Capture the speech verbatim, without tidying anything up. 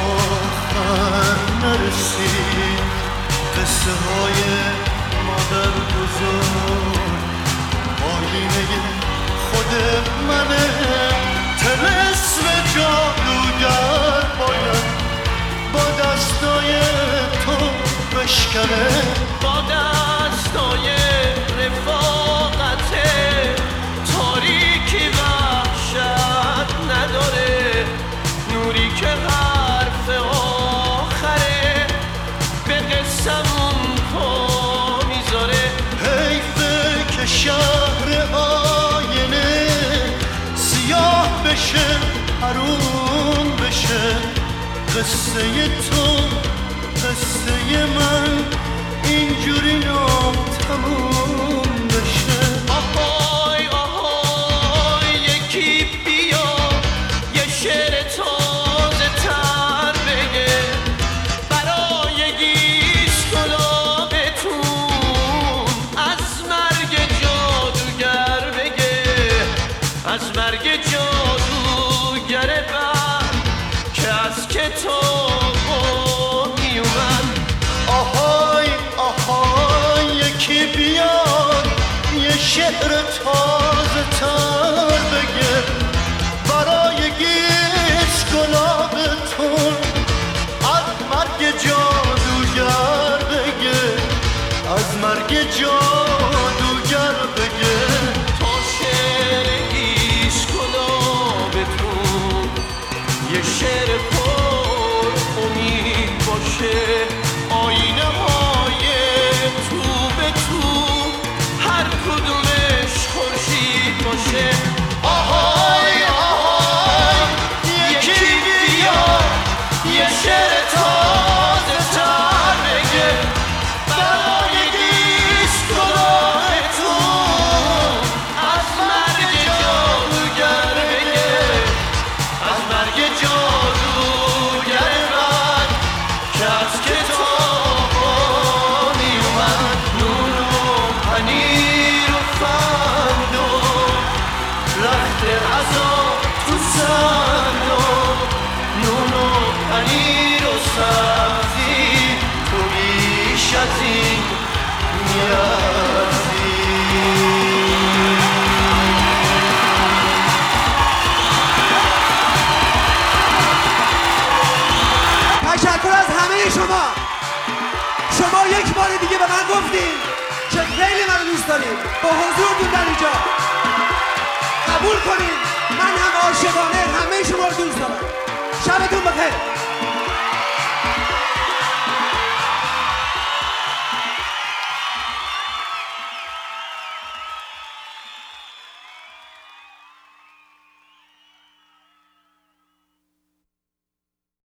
آخر نرسید. قصه های مادر بزرگ آینه خود منه. طلسم جادوگر باید با دستای تو بشکنه، با دستای رفاقت تاریکی وحشت نداره، نوری که حرف آخره به قسمون پا میذاره. حیفه که شهر آینه سیاه بشه، حروم بشه. قصه تو قصه من اینجوری ناتموم بشه. آهای آهای یکی بیا یه شعر تازه تر بگه برای گیسک و لابتون، از مرگ جادوگر بگه، از مرگ جادوگر بر که از کتاب می اومد. آهای آهای یکی بیاد یه شعر تازه تر بگه برای گیسک گلابتون، از مرگ جادوگر بگه، از مرگ جادوگر بگه. تا شعر گیسک گلابتون یه شعر پر امید باشه، آینه های تو به تو هر کدومش خورشید باشه. آهای آهای یکی بیا یه شعر تازه تر بگه برای گیسک گلابتون، از مرگ جادوگر بگه، از مرگ جادوگر من که از کتابا می اومد. نون و پنیر و فند و رخت غذا تو صندوق، نون و پنیر و سبزی تو بیش از این نیازی. تشکر از همه شما. شما یک بار دیگه به من گفتین که خیلی منو دوست دارید، با حضورتون در اینجا قبول کنید من هم عاشقانه همه شما رو دوست دارم. شبتون بخیر.